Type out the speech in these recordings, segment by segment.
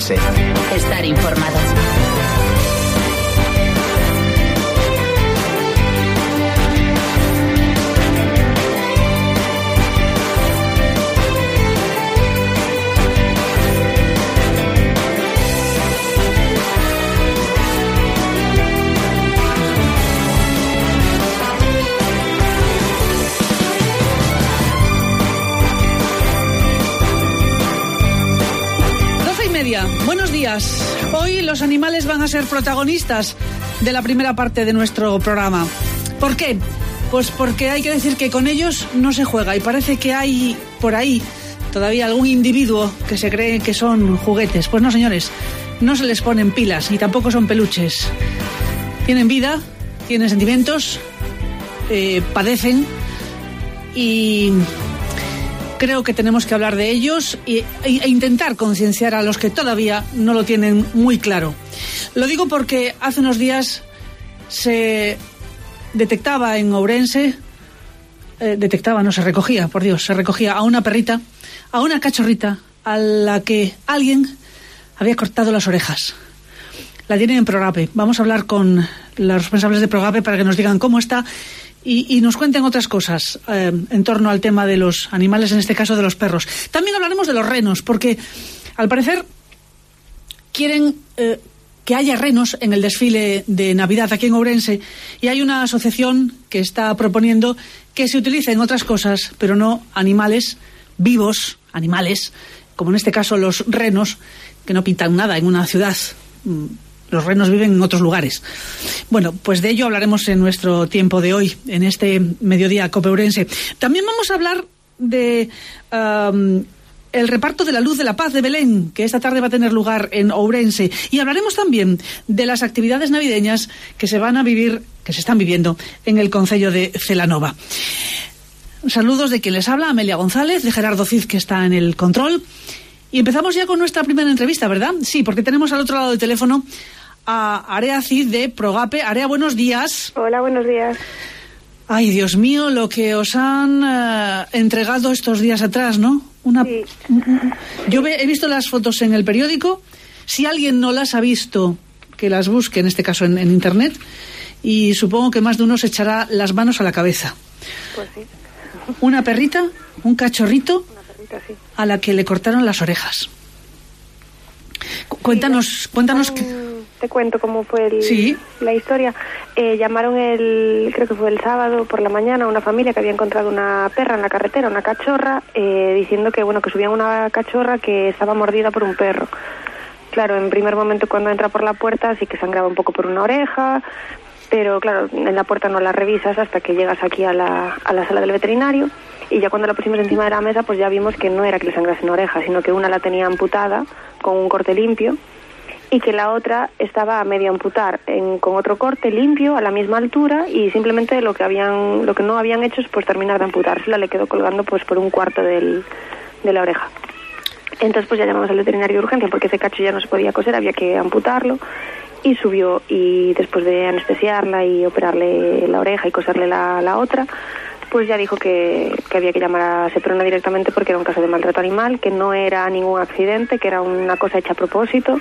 Ourense. Estar informado. Buenos días. Hoy los animales van a ser protagonistas de la primera parte de nuestro programa. ¿Por qué? Pues porque hay que decir que con ellos no se juega y parece que hay por ahí todavía algún individuo que se cree que son juguetes. Pues no, señores, no se les ponen pilas y tampoco son peluches. Tienen vida, tienen sentimientos, padecen y creo que tenemos que hablar de ellos e intentar concienciar a los que todavía no lo tienen muy claro. Lo digo porque hace unos días se detectaba en Ourense, se recogía a una perrita, a una cachorrita, a la que alguien había cortado las orejas. La tienen en Progape. Vamos a hablar con los responsables de Progape para que nos digan cómo está y nos cuenten otras cosas en torno al tema de los animales, en este caso de los perros. También hablaremos de los renos, porque al parecer quieren que haya renos en el desfile de Navidad aquí en Ourense, y hay una asociación que está proponiendo que se utilicen otras cosas, pero no animales vivos, animales, como en este caso los renos, que no pintan nada en una ciudad. Los renos viven en otros lugares. Bueno, pues de ello hablaremos en nuestro tiempo de hoy, en este mediodía COPE Ourense. También vamos a hablar de el reparto de la Luz de la Paz de Belén, que esta tarde va a tener lugar en Ourense. Y hablaremos también de las actividades navideñas que se están viviendo en el concello de Celanova. Saludos de quien les habla, Amelia González, de Gerardo Cid, que está en el control. Y empezamos ya con nuestra primera entrevista, ¿verdad? Sí, porque tenemos al otro lado del teléfono a Area Cid de Progape. Area, buenos días. Hola, buenos días. Ay, Dios mío, lo que os han entregado estos días atrás, ¿no? Sí. Yo he visto las fotos en el periódico. Si alguien no las ha visto, que las busque, en este caso en internet, y supongo que más de uno se echará las manos a la cabeza. Pues sí. Una perrita, un cachorrito, Sí. a la que le cortaron las orejas. Cuéntanos te cuento cómo fue Sí. la historia. Llamaron creo que fue el sábado por la mañana, a una familia que había encontrado una perra en la carretera, una cachorra, diciendo que subían una cachorra que estaba mordida por un perro. Claro, en primer momento cuando entra por la puerta sí que sangraba un poco por una oreja, pero claro, en la puerta no la revisas hasta que llegas aquí a la sala del veterinario. Y ya cuando la pusimos encima de la mesa, pues ya vimos que no era que le sangrase una oreja, sino que una la tenía amputada con un corte limpio y que la otra estaba a medio amputar con otro corte limpio a la misma altura, y simplemente lo que no habían hecho es pues terminar de amputársela, le quedó colgando pues por un cuarto de la oreja. Entonces pues ya llamamos al veterinario de urgencia porque ese cacho ya no se podía coser, había que amputarlo, y subió, y después de anestesiarla y operarle la oreja y coserle la otra, pues ya dijo que había que llamar a Seprona directamente porque era un caso de maltrato animal, que no era ningún accidente, que era una cosa hecha a propósito.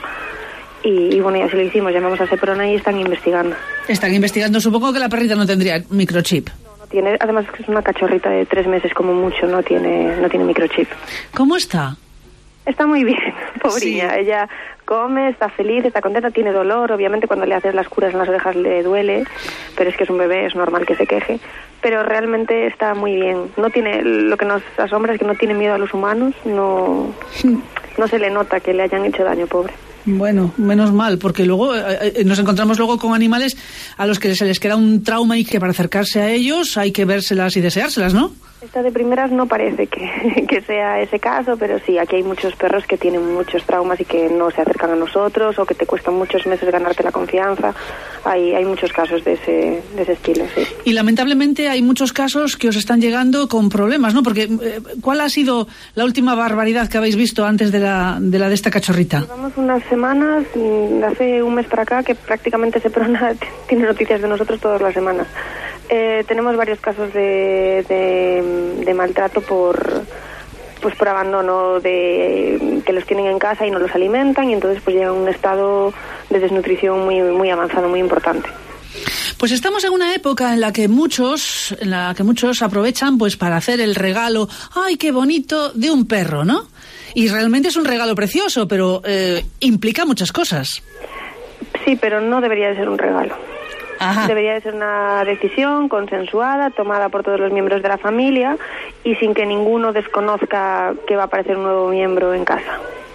Y bueno, y así lo hicimos, llamamos a Seprona y están investigando. Están investigando, supongo que la perrita no tendría microchip. No tiene, además es una cachorrita de 3 meses como mucho, no tiene microchip. ¿Cómo está? Está muy bien, pobrilla. Sí. Ella come, está feliz, está contenta, tiene dolor. Obviamente cuando le haces las curas en las orejas le duele, pero es que es un bebé, es normal que se queje. Pero realmente está muy bien. No tiene, lo que nos asombra es que no tiene miedo a los humanos, no se le nota que le hayan hecho daño, pobre. Bueno, menos mal, porque luego nos encontramos luego con animales a los que se les queda un trauma y que para acercarse a ellos hay que vérselas y deseárselas, ¿no? Esta de primeras no parece que sea ese caso, pero sí, aquí hay muchos perros que tienen muchos traumas y que no se acercan a nosotros, o que te cuestan muchos meses ganarte la confianza. Hay muchos casos de ese estilo, sí. Y lamentablemente hay muchos casos que os están llegando con problemas, ¿no? Porque ¿cuál ha sido la última barbaridad que habéis visto antes de esta cachorrita? Llevamos unas semanas, hace un mes para acá, que prácticamente Seprona tiene noticias de nosotros todas las semanas. Tenemos varios casos de maltrato por abandono, de que que los tienen en casa y no los alimentan, y entonces pues llegan a un estado de desnutrición muy, muy avanzado, muy importante. Pues estamos en una época en la que muchos aprovechan pues para hacer el regalo, ¡ay, qué bonito!, de un perro, ¿no? Y realmente es un regalo precioso, pero implica muchas cosas. Sí, pero no debería de ser un regalo. Ajá. Debería de ser una decisión consensuada, tomada por todos los miembros de la familia y sin que ninguno desconozca que va a aparecer un nuevo miembro en casa.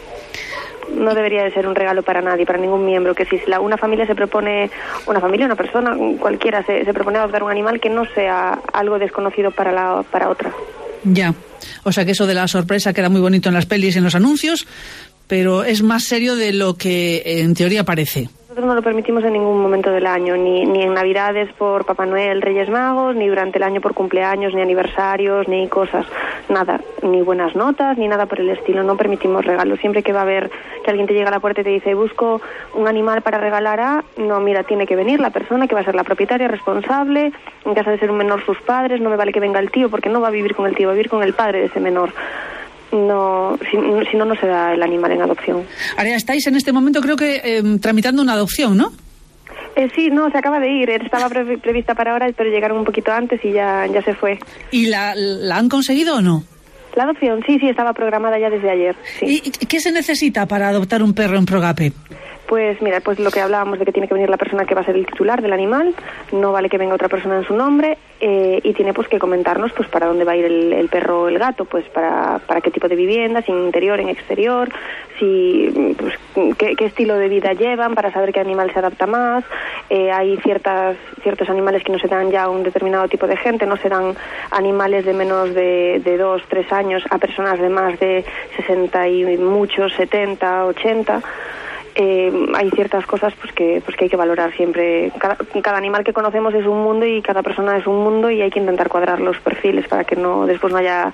No debería de ser un regalo para nadie, para ningún miembro. Que si una familia se propone, una persona, cualquiera, se propone adoptar un animal, que no sea algo desconocido para otra. Ya, o sea que eso de la sorpresa queda muy bonito en las pelis y en los anuncios, pero es más serio de lo que en teoría parece. Nosotros no lo permitimos en ningún momento del año, ni en Navidades por Papá Noel, Reyes Magos, ni durante el año por cumpleaños, ni aniversarios, ni cosas, nada, ni buenas notas, ni nada por el estilo. No permitimos regalos. Siempre que va a haber que alguien te llega a la puerta y te dice busco un animal para regalar no, mira, tiene que venir la persona que va a ser la propietaria responsable, en caso de ser un menor sus padres, no me vale que venga el tío porque no va a vivir con el tío, va a vivir con el padre de ese menor. No, si no se da el animal en adopción. Area, estáis en este momento creo que tramitando una adopción, ¿no? Sí, no, se acaba de ir. Estaba prevista para ahora, pero llegaron un poquito antes y ya se fue. ¿Y la han conseguido o no? La adopción, sí, estaba programada ya desde ayer. Sí. ¿Y qué se necesita para adoptar un perro en Progape? Pues mira, pues lo que hablábamos de que tiene que venir la persona que va a ser el titular del animal, no vale que venga otra persona en su nombre, y tiene pues que comentarnos pues para dónde va a ir el perro o el gato, pues para qué tipo de vivienda, si en interior, en exterior, si pues qué estilo de vida llevan, para saber qué animal se adapta más. Hay ciertos animales que no se dan ya a un determinado tipo de gente, no se dan animales de menos de 2, 3 años a personas de más de 60 y muchos, 70, 80. Hay ciertas cosas pues que hay que valorar siempre. Cada animal que conocemos es un mundo y cada persona es un mundo, y hay que intentar cuadrar los perfiles para que después no haya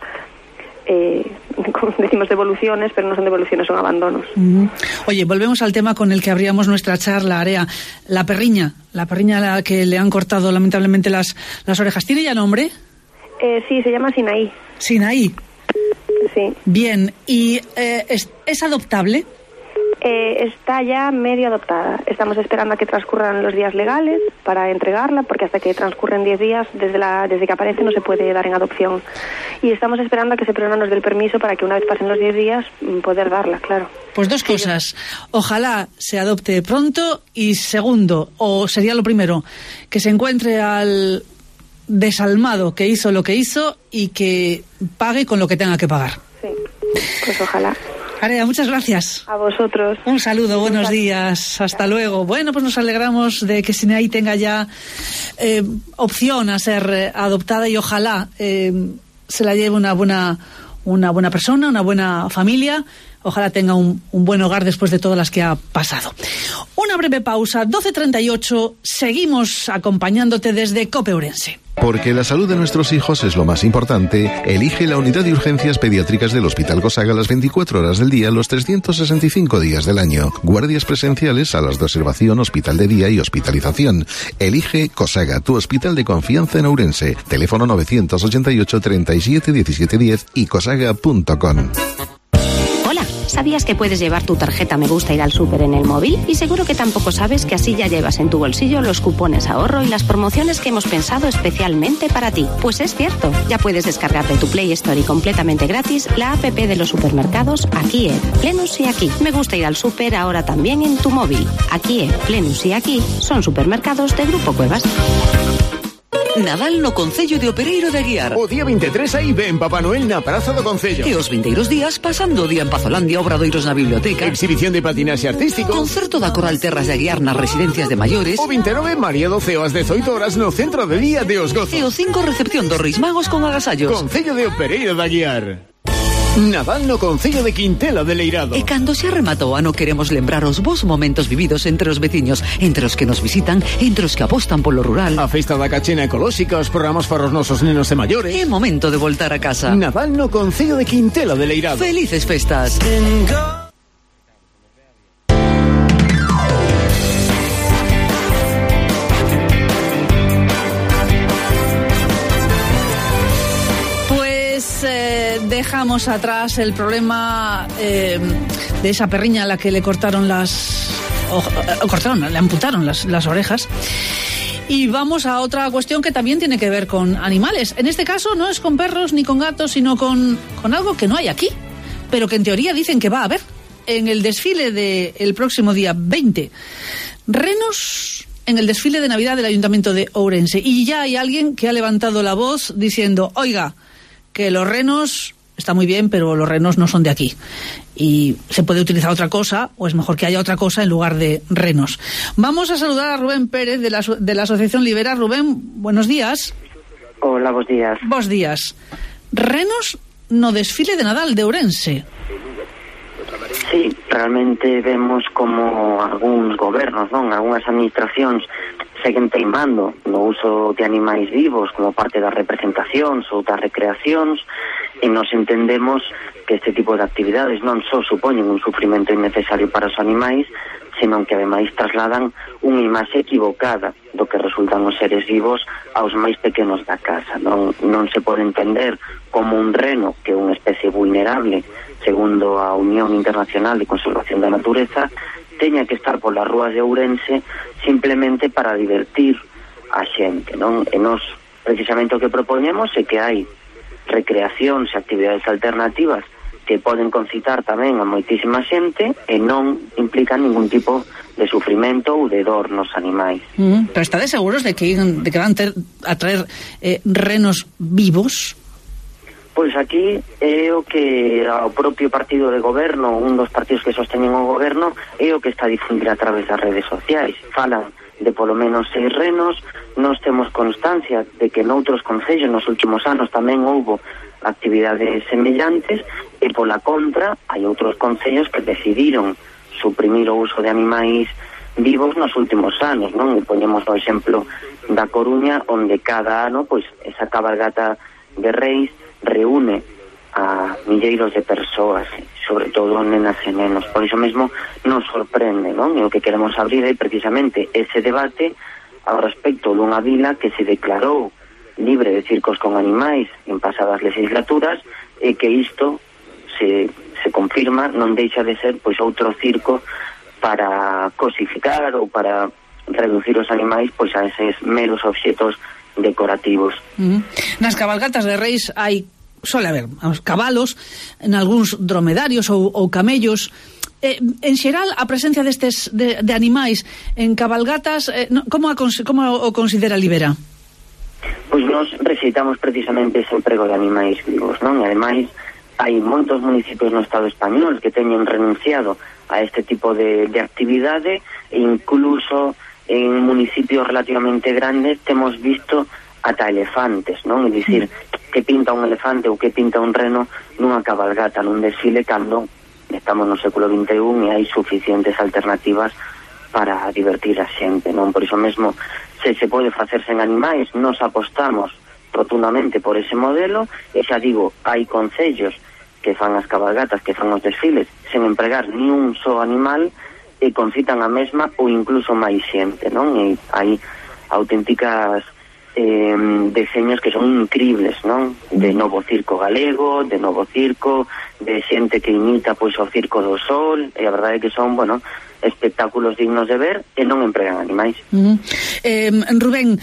como decimos devoluciones, pero no son devoluciones, son abandonos. Oye, volvemos al tema con el que abríamos nuestra charla, Area. La perriña a la que le han cortado lamentablemente las orejas, ¿tiene ya nombre? Sí, se llama Sinaí. Sinaí. Sí. Bien, ¿y es adoptable? Está ya medio adoptada. Estamos esperando a que transcurran los días legales para entregarla, porque hasta que transcurren 10 días desde que aparece no se puede dar en adopción. Y estamos esperando a que Seprona nos dé el permiso para que una vez pasen los 10 días poder darla, claro. Pues dos cosas. Ojalá se adopte pronto, y segundo, o sería lo primero, que se encuentre al desalmado que hizo lo que hizo y que pague con lo que tenga que pagar. Sí, pues ojalá. Area, muchas gracias. A vosotros. Un saludo, buenos días, hasta luego. Bueno, pues nos alegramos de que Sinaí tenga ya opción a ser adoptada, y ojalá se la lleve una buena persona, una buena familia. Ojalá tenga un buen hogar después de todas las que ha pasado. Una breve pausa, 12:38, seguimos acompañándote desde COPE Ourense. Porque la salud de nuestros hijos es lo más importante, elige la unidad de urgencias pediátricas del Hospital Cosaga las 24 horas del día, los 365 días del año. Guardias presenciales, salas de observación, hospital de día y hospitalización. Elige Cosaga, tu hospital de confianza en Ourense. Teléfono 988 37 17 10 y cosaga.com. Hola, ¿sabías que puedes llevar tu tarjeta Me Gusta Ir al Súper en el móvil? Y seguro que tampoco sabes que así ya llevas en tu bolsillo los cupones ahorro y las promociones que hemos pensado especialmente para ti. Pues es cierto, ya puedes descargar de tu Play Store y completamente gratis la app de los supermercados Aquí, Plenus y Aquí. Me Gusta Ir al Súper ahora también en tu móvil. Aquí, Plenus y Aquí son supermercados de Grupo Cuevas. Nadal no Concello de Opereiro de Aguiar. O día 23 aí ven Papá Noel na Praza do Concello. E os vindeiros días pasando o día en Pazolandia, obradoiros na biblioteca. Exhibición de patinaxe artístico. Concerto da Coral Terras de Aguiar nas residencias de maiores. O 29 María do Ceo ás 18 horas no Centro de Día de Os Gozos. E o 5 recepción dos Reis Magos con agasallos. Concello de Opereiro de Aguiar. Nadal no Concello de Quintela de Leirado. E cando se arrematou o ano queremos lembrar os vos momentos vividos entre os veciños, entre os que nos visitan, entre os que apostan polo rural. A festa da cachena ecolóxica, os programas para os nosos nenos e maiores. É momento de voltar a casa. Nadal no Concello de Quintela de Leirado. Felices festas. dejamos atrás el problema de esa perriña a la que le cortaron le amputaron las orejas. Y vamos a otra cuestión que también tiene que ver con animales. En este caso no es con perros ni con gatos, sino con algo que no hay aquí, pero que en teoría dicen que va a haber en el desfile del próximo día 20. Renos en el desfile de Navidad del Ayuntamiento de Ourense. Y ya hay alguien que ha levantado la voz diciendo, oiga, que los renos está muy bien, pero los renos no son de aquí. Y se puede utilizar otra cosa, o es mejor que haya otra cosa en lugar de renos. Vamos a saludar a Rubén Pérez de la Asociación Libera. Rubén, buenos días. Hola, buenos días. Bos días. Renos no desfile de Nadal de Ourense. Sí, realmente vemos como algúns gobernos, algunhas administracións seguen teimando no uso de animais vivos como parte das representacións ou das recreacións, e nos entendemos que este tipo de actividades non só supoñen un sufrimento innecesario para os animais, senón que ademais trasladan unha imaxe equivocada do que resultan os seres vivos aos máis pequenos da casa. Non se pode entender como un reno, que é unha especie vulnerable segundo a Unión Internacional de Conservación da Natureza, teña que estar polas rúas de Ourense simplemente para divertir a xente, non? E nos, precisamente, o que propoñemos é que hai recreacións e actividades alternativas que poden concitar tamén a moitísima xente e non implican ningún tipo de sufrimento ou de dor nos animais. Pero estades seguros de que van a traer renos vivos? Pois aquí é o que o propio partido de goberno, un dos partidos que sosteñen o goberno, é o que está a difundir a través das redes sociais. Falan de polo menos 6 renos. Nós temos constancia de que noutros concellos nos últimos anos tamén houbo actividades semellantes, e pola contra hai outros concellos que decidiron suprimir o uso de animais vivos nos últimos anos, non? E poñemos o exemplo da Coruña, onde cada ano pois esa cabalgata de Reis reúne a milleiros de persoas, sobre todo nenas e nenos. Por iso mesmo nos sorprende, non? E o que queremos abrir é precisamente ese debate ao respecto dunha vila que se declarou libre de circos con animais en pasadas legislaturas, e que isto se confirma, non deixa de ser pois outro circo para cosificar ou para reducir os animais pois a eses meros obxetos decorativos. Nas cabalgatas de Reis suele haber cabalos, en algúns dromedarios ou camellos. En xeral, a presencia destes de animais en cabalgatas, como o considera Libera? Pois nós rexeitamos precisamente ese emprego de animais vivos, non? E ademais hai moitos municipios no Estado español que teñen renunciado a este tipo de actividade, e incluso en municipios relativamente grandes temos visto ata elefantes, non? É dicir, que pinta un elefante ou que pinta un reno nunha cabalgata, nun desfile, cando estamos no século XXI e hai suficientes alternativas para divertir a xente, non? Por iso mesmo, se pode facer sen animais, nos apostamos rotundamente por ese modelo, e xa digo, hai concellos que fan as cabalgatas, que fan os desfiles sen empregar ni un só animal, e concitan a mesma ou incluso máis xente, non? E hai auténticas deseños que son increíbles, non? De novo circo galego, de novo circo, de xente que imita pois o Circo do Sol, e a verdade é que son, espectáculos dignos de ver, e non empregan animais. Rubén,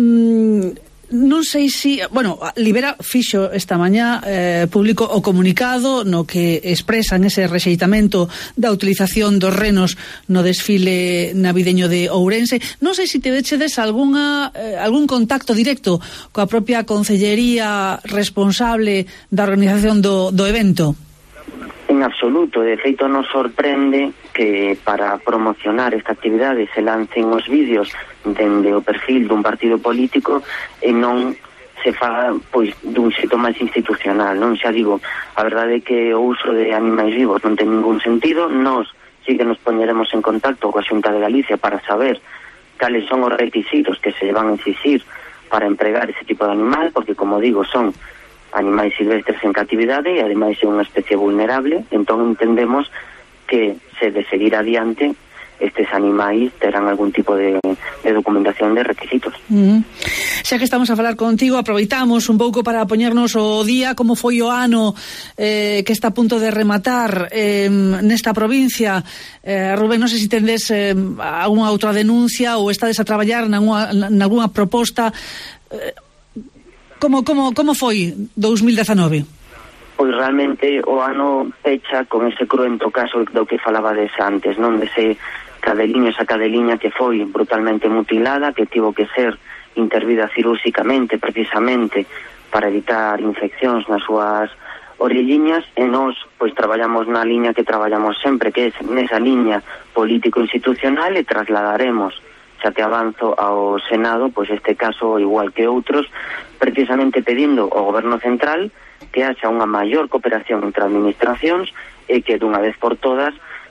non sei si... Libera fixo esta mañá público o comunicado no que expresan ese rexeitamento da utilización dos renos no desfile navideño de Ourense. Non sei se te dechedes algún contacto directo coa propia concellería responsable da organización do evento. En absoluto, de feito nos sorprende que para promocionar esta actividade se lancen os vídeos dende o perfil dun partido político e non se faga pois dun xeito máis institucional, non? Xa digo, a verdade é que o uso de animais vivos non ten ningún sentido. Nós sí que nos poñeremos en contacto coa Xunta de Galicia para saber cales son os requisitos que se van a exixir para empregar ese tipo de animal, porque, como digo, son animais silvestres en catividade e ademais é unha especie vulnerable. Entón entendemos que se de seguir adiante estes animais terán algún tipo de documentación de requisitos. Xa que estamos a falar contigo, aproveitamos un pouco para poñernos o día como foi o ano que está a punto de rematar nesta provincia. Rubén, non sei se tendes algunha outra denuncia ou estades a traballar nalgúna proposta. Como foi 2019? Pois realmente o ano pecha con ese cruento caso do que falabades antes, non? Dese esa cadeliña que foi brutalmente mutilada, que tivo que ser intervida cirúrxicamente precisamente para evitar infeccións nas súas orelliñas, e nós pois traballamos na liña que traballamos sempre, que é nesa liña político-institucional, e trasladaremos, xa te avanzo, ao Senado pois este caso igual que outros, precisamente pedindo ao Goberno Central que haxa unha maior cooperación entre administracións e que dunha vez por todas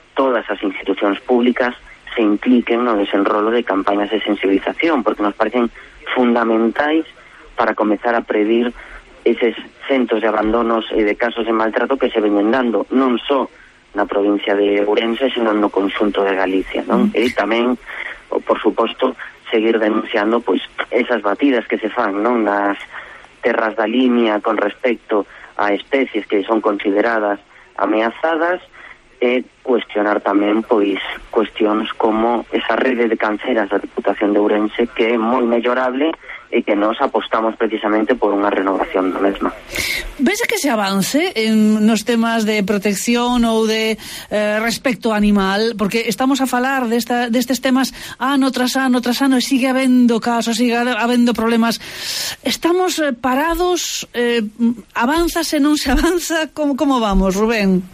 as institucións públicas se impliquen no desenrolo de campañas de sensibilización, porque nos parecen fundamentais para comezar a predir eses centos de abandonos e de casos de maltrato que se veñen dando non só na provincia de Ourense, senón no conxunto de Galicia, non? E tamén, por suposto, seguir denunciando pois esas batidas que se fan, non, nas terras da Limia con respecto a especies que son consideradas ameazadas, e cuestionar tamén pois cuestións como esa rede de canceras da Diputación de Ourense, que é moi mellorable e que nos apostamos precisamente por unha renovación da mesma. Ves que se avance nos temas de protección ou de respecto animal? Porque estamos a falar destes temas ano tras ano e sigue habendo casos, sigue habendo problemas. Estamos parados? Avanzase, non se avanza? Como vamos, Rubén?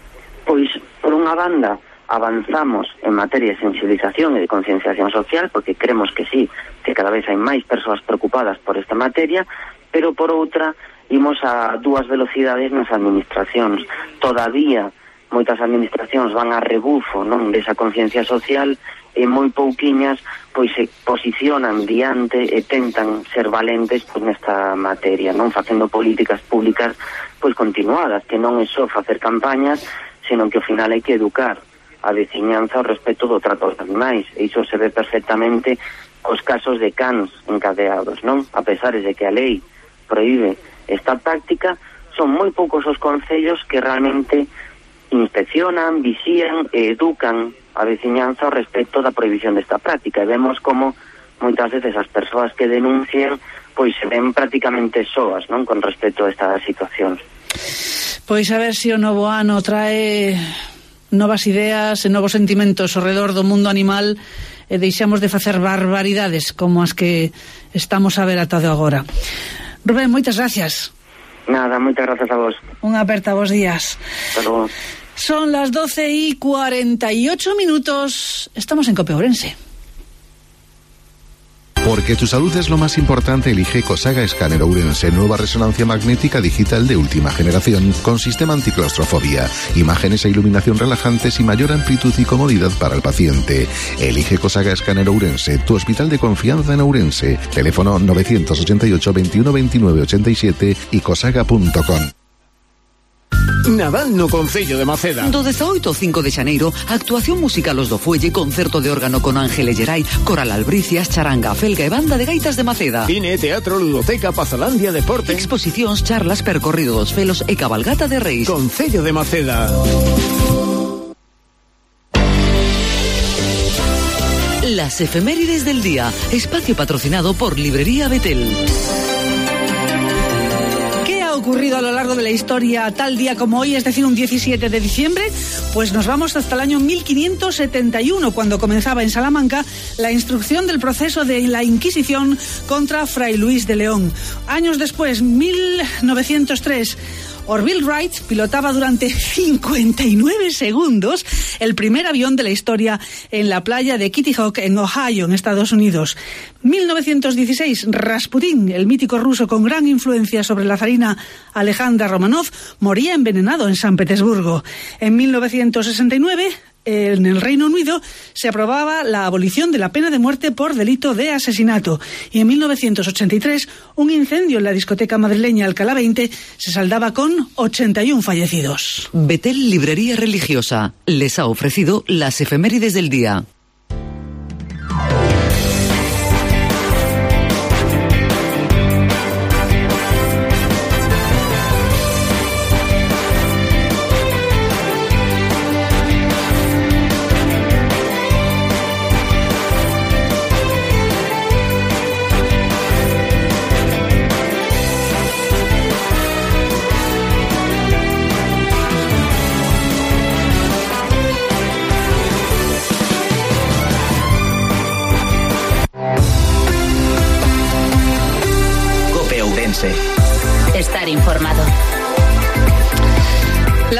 Pois, por unha banda, avanzamos en materia de sensibilización e de concienciación social, porque creemos que sí, que cada vez hai máis persoas preocupadas por esta materia, pero por outra, imos a dúas velocidades nas administracións. Todavía, moitas administracións van a rebufo, non, desa conciencia social, e moi pouquiñas pois se posicionan diante e tentan ser valentes pois nesta materia, non, facendo políticas públicas pois continuadas, que non é só facer campañas, senón que ao final hai que educar a veciñanza ao respecto do trato aos animais, e iso se ve perfectamente cos casos de cans encadeados, non? A pesar de que a lei proíbe esta práctica, son moi poucos os concellos que realmente inspeccionan, visían e educan a veciñanza ao respecto da prohibición desta práctica, e vemos como moitas veces as persoas que denuncian pois se ven prácticamente soas, non, con respecto a estas situacións. Pois a ver se o novo ano trae novas ideas e novos sentimentos ao redor do mundo animal e deixamos de facer barbaridades como as que estamos a ver ata de agora. Rubén, moitas gracias. Nada, moitas gracias a vos. Unha aperta, bons días. Hasta logo. Son las 12:48. Estamos en COPE Ourense. Porque tu salud es lo más importante, elige Cosaga Escáner Ourense, nueva resonancia magnética digital de última generación, con sistema anticlaustrofobia, imágenes e iluminación relajantes y mayor amplitud y comodidad para el paciente. Elige Cosaga Escáner Ourense, tu hospital de confianza en Ourense. Teléfono 988 21 29 87 y cosaga.com. Nadal no Concello de Maceda. Do 18 ao 5 de xaneiro, actuación musical Os do Fuelle, concerto de órgano con Ángeles Geray, Coral Albricias, Charanga, Felga e Banda de Gaitas de Maceda. Cine, teatro, ludoteca, Pazolandia, deporte. Exposicións, charlas, percorrido dos felos e cabalgata de reis. Concello de Maceda. Las efemérides del día, espacio patrocinado por Librería Betel. Ocurrido a lo largo de la historia tal día como hoy, es decir, un 17 de diciembre, pues nos vamos hasta el año 1571, cuando comenzaba en Salamanca la instrucción del proceso de la Inquisición contra Fray Luis de León. Años después, 1903, Orville Wright pilotaba durante 59 segundos el primer avión de la historia en la playa de Kitty Hawk, en Ohio, en Estados Unidos. 1916, Rasputín, el mítico ruso con gran influencia sobre la zarina Alejandra Romanov, moría envenenado en San Petersburgo. En 1969, en el Reino Unido se aprobaba la abolición de la pena de muerte por delito de asesinato, y en 1983 un incendio en la discoteca madrileña Alcalá 20 se saldaba con 81 fallecidos. Betel Librería Religiosa les ha ofrecido las efemérides del día.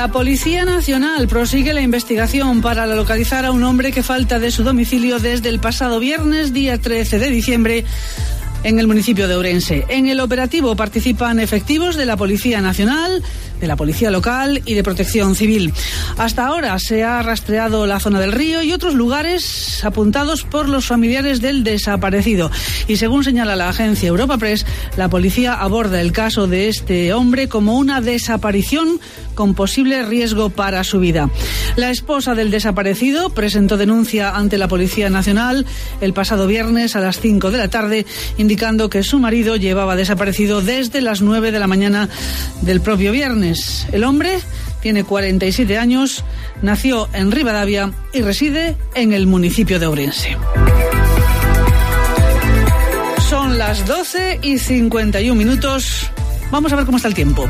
La Policía Nacional prosigue la investigación para localizar a un hombre que falta de su domicilio desde el pasado viernes, día 13 de diciembre, en el municipio de Ourense. En el operativo participan efectivos de la Policía Nacional, de la Policía Local y de Protección Civil. Hasta ahora se ha rastreado la zona del río y otros lugares apuntados por los familiares del desaparecido. Y según señala la agencia Europa Press, la policía aborda el caso de este hombre como una desaparición con posible riesgo para su vida. La esposa del desaparecido presentó denuncia ante la Policía Nacional el pasado viernes a las 5 de la tarde, indicando que su marido llevaba desaparecido desde las 9 de la mañana del propio viernes. El hombre tiene 47 años, nació en Rivadavia y reside en el municipio de Ourense. Son las 12:51. Vamos a ver cómo está el tiempo.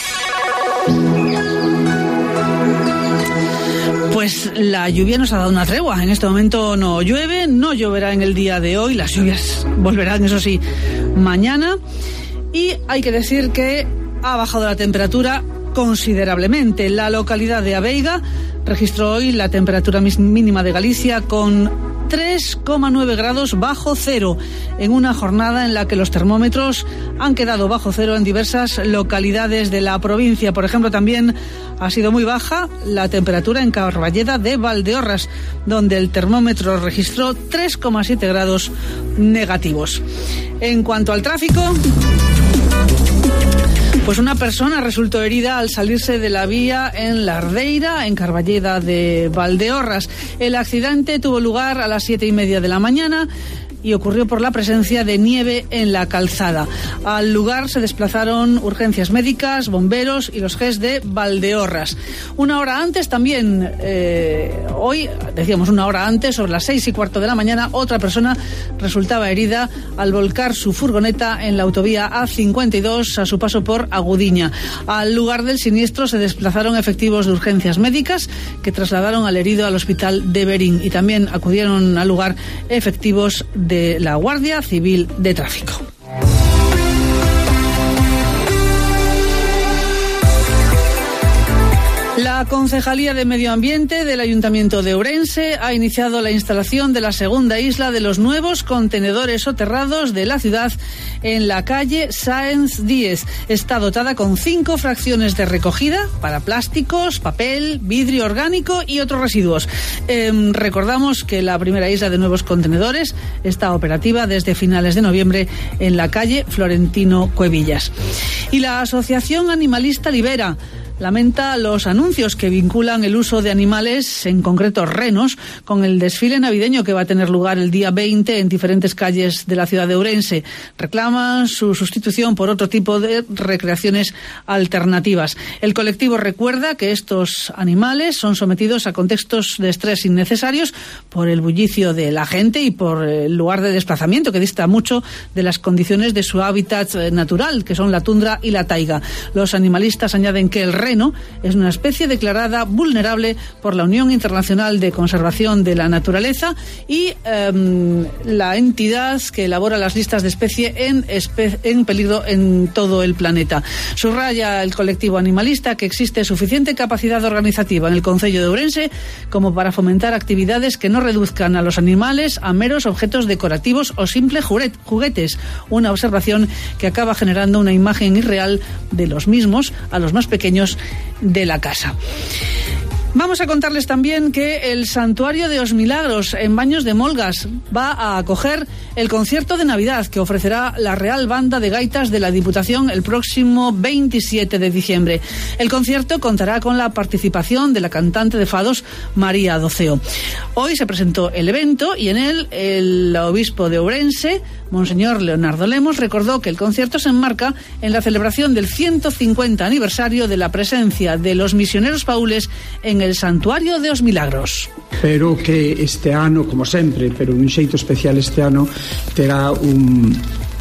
Pues la lluvia nos ha dado una tregua. En este momento no llueve, no lloverá en el día de hoy. Las lluvias volverán, eso sí, mañana. Y hay que decir que ha bajado la temperatura considerablemente. La localidad de Abeiga registró hoy la temperatura mínima de Galicia con 3,9 grados bajo cero, en una jornada en la que los termómetros han quedado bajo cero en diversas localidades de la provincia. Por ejemplo, también ha sido muy baja la temperatura en Carballeda de Valdeorras, donde el termómetro registró 3,7 grados negativos. En cuanto al tráfico, pues una persona resultó herida al salirse de la vía en La Ardeira, en Carballeda de Valdeorras. El accidente tuvo lugar a las 7:30 de la mañana y ocurrió por la presencia de nieve en la calzada. Al lugar se desplazaron urgencias médicas, bomberos y los GES de Valdeorras. Una hora antes también, hoy, decíamos una hora antes, sobre las 6:15 de la mañana, otra persona resultaba herida al volcar su furgoneta en la autovía A52 a su paso por Agudiña. Al lugar del siniestro se desplazaron efectivos de urgencias médicas que trasladaron al herido al hospital de Berín, y también acudieron al lugar efectivos de la Guardia Civil de Tráfico. La Concejalía de Medio Ambiente del Ayuntamiento de Ourense ha iniciado la instalación de la segunda isla de los nuevos contenedores soterrados de la ciudad en la calle Sáenz Díez. Está dotada con 5 fracciones de recogida para plásticos, papel, vidrio orgánico y otros residuos. Recordamos que la primera isla de nuevos contenedores está operativa desde finales de noviembre en la calle Florentino Cuevillas. Y la Asociación Animalista Libera lamenta los anuncios que vinculan el uso de animales, en concreto renos, con el desfile navideño que va a tener lugar el día 20 en diferentes calles de la ciudad de Ourense. Reclaman su sustitución por otro tipo de recreaciones alternativas. El colectivo recuerda que estos animales son sometidos a contextos de estrés innecesarios por el bullicio de la gente y por el lugar de desplazamiento, que dista mucho de las condiciones de su hábitat natural, que son la tundra y la taiga. Los animalistas añaden que el reno es una especie declarada vulnerable por la Unión Internacional de Conservación de la Naturaleza y la entidad que elabora las listas de especie en peligro en todo el planeta. Subraya el colectivo animalista que existe suficiente capacidad organizativa en el concello de Ourense como para fomentar actividades que no reduzcan a los animales a meros objetos decorativos o simples juguetes, una observación que acaba generando una imagen irreal de los mismos a los más pequeños de la casa. Vamos a contarles también que el Santuario de Os Milagros en Baños de Molgas va a acoger el concierto de Navidad que ofrecerá la Real Banda de Gaitas de la Diputación el próximo 27 de diciembre. El concierto contará con la participación de la cantante de fados María Doceo. Hoy se presentó el evento y en él el obispo de Ourense, Monseñor Leonardo Lemos, recordó que el concierto se enmarca en la celebración del 150 aniversario de la presencia de los misioneros paules en el Santuario de Os Milagros. Pero que este ano, como sempre, pero un xeito especial este ano, terá un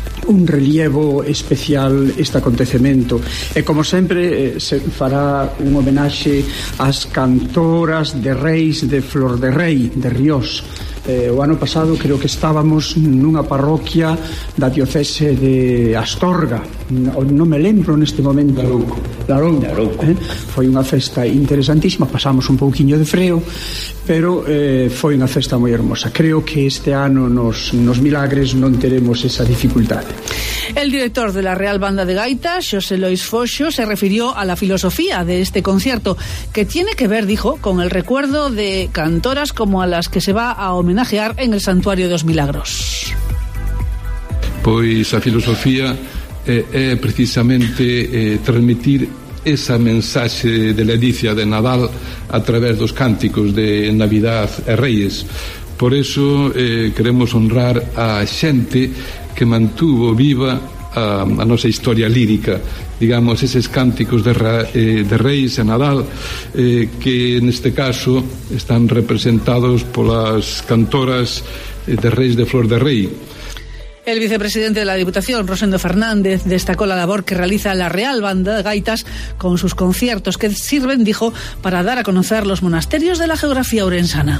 relievo especial este acontecemento, e como sempre se fará un homenaxe ás cantoras de reis de Flor de Rei de Ríos. O ano pasado creo que estábamos nunha parroquia da diocese de Astorga, non me lembro neste momento. Larouco. Foi unha festa interesantísima, pasamos un pouquiño de freo, pero foi unha festa moi hermosa. Creo que este ano nos Milagres non teremos esa dificultade. El director de la Real Banda de Gaitas, Xosé Lois Foxo, se refirió a la filosofía de este concierto, que tiene que ver, dijo, con el recuerdo de cantoras como a las que se va a homenajear en el Santuario dos Milagros. Pois a filosofía é precisamente transmitir esa mensaxe de ledicia de Nadal a través dos cánticos de Navidad e Reyes. Por eso queremos honrar a xente que mantuvo viva a nosa historia lírica, digamos, eses cánticos de Reis e Nadal, que neste caso están representados polas cantoras de Reis de Flor de Rei. El vicepresidente de la Diputación, Rosendo Fernández, destacó la labor que realiza la Real Banda de Gaitas con sus conciertos, que sirven, dijo, para dar a conocer los monasterios de la geografía ourensana.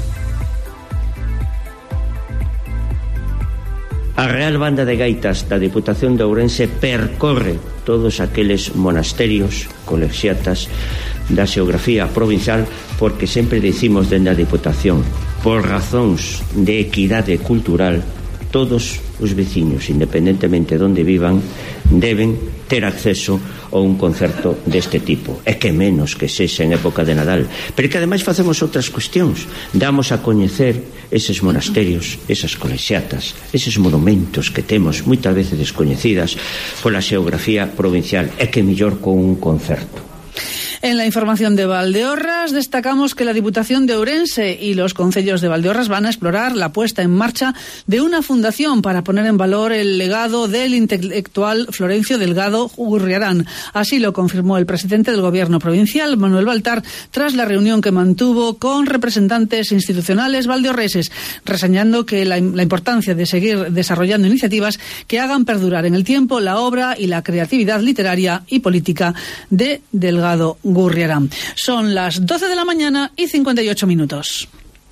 A Real Banda de Gaitas da Diputación de Ourense percorre todos aqueles monasterios, colexiatas da xeografía provincial, porque sempre dicimos dende a Diputación, por razóns de equidade cultural, todos os veciños, independentemente de onde vivan, deben ter acceso a un concerto deste tipo. É que menos que sexa en época de Nadal, pero que ademais facemos outras cuestións. Damos a coñecer eses monasterios, esas colexiatas, eses monumentos que temos moitas veces descoñecidas pola xeografía provincial. É que mellor con un concerto. En la información de Valdeorras destacamos que la Diputación de Ourense y los concellos de Valdeorras van a explorar la puesta en marcha de una fundación para poner en valor el legado del intelectual Florencio Delgado Gurriarán. Así lo confirmó el presidente del Gobierno provincial, Manuel Baltar, tras la reunión que mantuvo con representantes institucionales valdeorreses, reseñando que la importancia de seguir desarrollando iniciativas que hagan perdurar en el tiempo la obra y la creatividad literaria y política de Delgado Gurriarán. Son las 12 de la mañana y 58 minutos.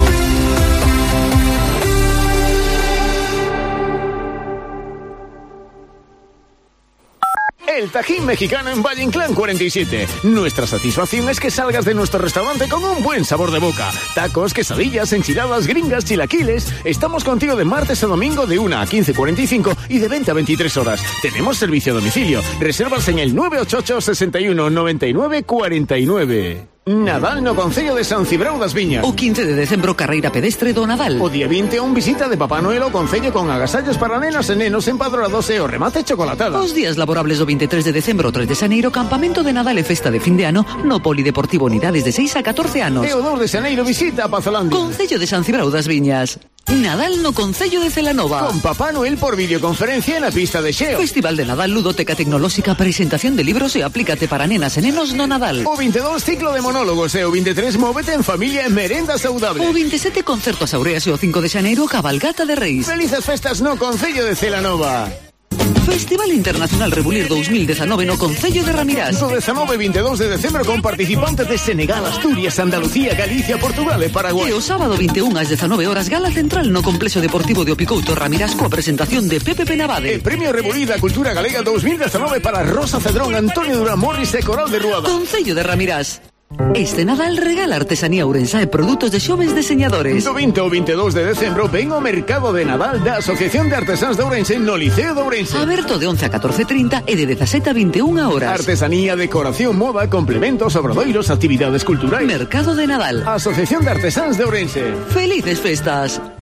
El Tajín Mexicano en Valle Inclán 47. Nuestra satisfacción es que salgas de nuestro restaurante con un buen sabor de boca. Tacos, quesadillas, enchiladas, gringas, chilaquiles. Estamos contigo de martes a domingo de 1 a 15:45 y de 20 a 23 horas. Tenemos servicio a domicilio. Reservas en el 988 61 99 49. Nadal no Concello de San Cibrao das Viñas. O 15 de decembro, carreira pedestre do Nadal. O día 21, visita de Papá Noel ao Concello con agasallos para nenas e nenos empadroados e o remate chocolatada. Os días laborables do 23 de decembro ao 3 de xaneiro, campamento de Nadal e festa de fin de ano no Polideportivo Unidades de 6 a 14 anos. E o 2 de xaneiro, visita a Pazolandia. Concello de San Cibrao das Viñas. Nadal no Concello de Celanova. Con Papá Noel por videoconferencia en la pista de Xeo. Festival de Nadal, ludoteca tecnolóxica, presentación de libros e aplícate para nenas e nenos no Nadal. O 22, ciclo de monólogos e o 23, móvete en familia e merenda saudable. O 27, concerto a Saureas e o 5 de xaneiro, cabalgata de Reis. Felices festas no Concello de Celanova. Festival Internacional Rebulir 2019 no Concello de Ramirás. Do 19 e 22 de decembro con participantes de Senegal, Asturias, Andalucía, Galicia, Portugal e Paraguai. E o sábado 21 ás 19 horas, gala central no Complexo Deportivo de Opicouto Ramirás coa presentación de Pepe Penabade. E Premio Rebulir da Cultura Galega 2019 para Rosa Cedrón, Antonio Durán Morris e Coral de Ruada. Concello de Ramirás. Este Nadal regala artesanía ourensa e produtos de xoves deseñadores. Do 20 ao 22 de decembro ven ao mercado de Nadal da Asociación de Artesáns de Ourense no Liceo de Ourense. Aberto de 11 a 14:30 e de 17 a 21 horas. Artesanía, decoración, moda, complementos, obradoiros, actividades culturais. Mercado de Nadal. Asociación de Artesáns de Ourense. Felices festas.